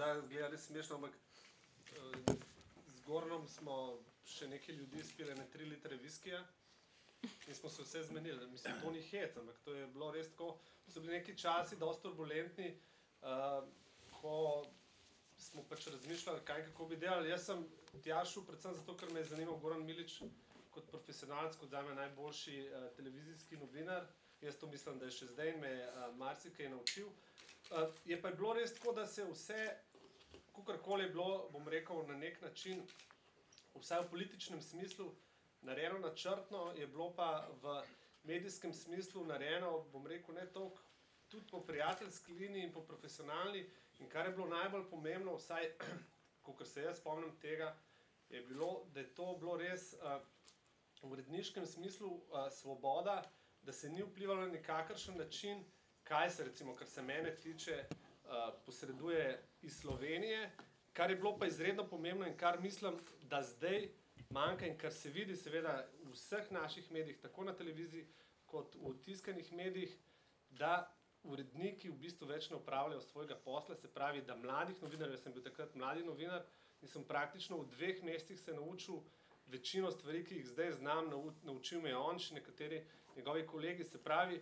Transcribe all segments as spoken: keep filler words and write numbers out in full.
zdaj zgleda res smešno, ampak z Gornom smo še nekaj ljudi spili ne tri litre viskija in smo se vse zmenili. Mislim, to ni hec, ampak to je bilo res tako. So bili neki časi dosti turbulentni, ko smo pač razmišljali, kaj in kako bi delali. Jaz sem tja šel predvsem zato, ker me je zanimal Goran Milič kot profesionalec, kot zame najboljši televizijski novinar. Jaz to mislim, da je še zdaj in me je marsikaj naučil. Je pa bilo res tako, da se vse, kakorkoli je bilo, bom rekel, na nek način, vsaj v političnem smislu, narejeno načrtno, je bilo pa v medijskem smislu narejeno, bom rekel, ne toliko, tudi po prijateljski liniji in po profesionalni. In kar je bilo najbolj pomembno, vsaj, kakor se jaz spomnim tega, je bilo, da je to bilo res v uredniškem smislu svoboda, da se ni vplivalo na nikakršen način, kaj se, recimo, kar se mene tiče, posreduje iz Slovenije, kar je bilo pa izredno pomembno in kar mislim, da zdaj manjka in kar se vidi seveda v vseh naših medijih, tako na televiziji kot v tiskanih medijih, da uredniki v bistvu več ne opravljajo svojega posla, se pravi, da mladih novinarjev, jaz sem bil takrat mladi novinar in sem praktično v dveh mesecih se naučil večino stvari, ki jih zdaj znam, naučil me je on, še nekateri njegovi kolegi, se pravi,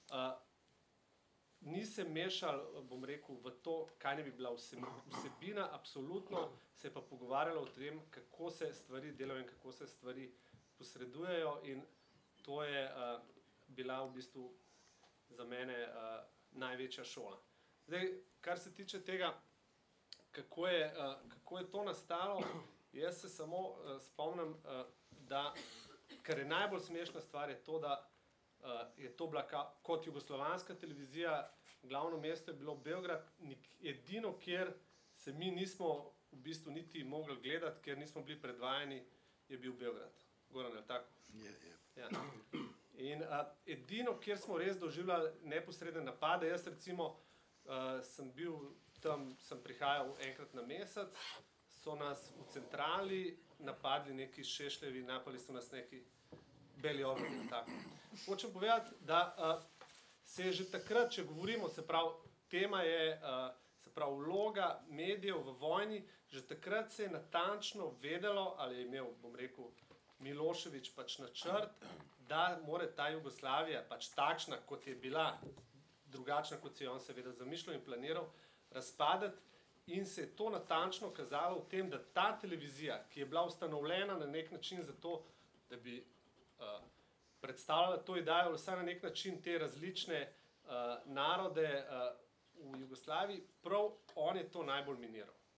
ni se mešal, bom rekel, v to, kaj ne bi bila vsebina, absolutno se je pa pogovarjalo o tem, kako se stvari delajo in kako se stvari posredujejo in to je bila v bistvu za mene največja šola. Zdaj, kar se tiče tega, kako je, kako je to nastalo, jaz se samo spomnim, da, kar je najbolj smešna stvar, je to, da je to bila kot jugoslovanska televizija, glavno mesto je bilo Beograd, edino, kjer se mi nismo v bistvu niti mogli gledati, ker nismo bili predvajani, je bil Beograd. Goran, je tako? Je, je. Ja. In edino, kjer smo res doživljali neposredne napade, jaz recimo sem bil tam, sem prihajal enkrat na mesec, so nas v centrali napadli neki šešljevi, napali so nas neki beli ognji in tako. Hočem povedati, da se je že takrat, če govorimo, se pravi, tema je, se pravi, vloga medijev v vojni, že takrat se je natančno vedelo, ali je imel, bom rekel, Milošević pač načrt, da more ta Jugoslavija, pač takšna, kot je bila, drugačna, kot si je on seveda zamišljal in planiral, razpadati. In se je to natančno kazalo v tem, da ta televizija, ki je bila ustanovljena na nek način zato, da bi predstavljala to idejo, vsaj na nek način te različne narode v Jugoslaviji, prav on je to najbolj miniral.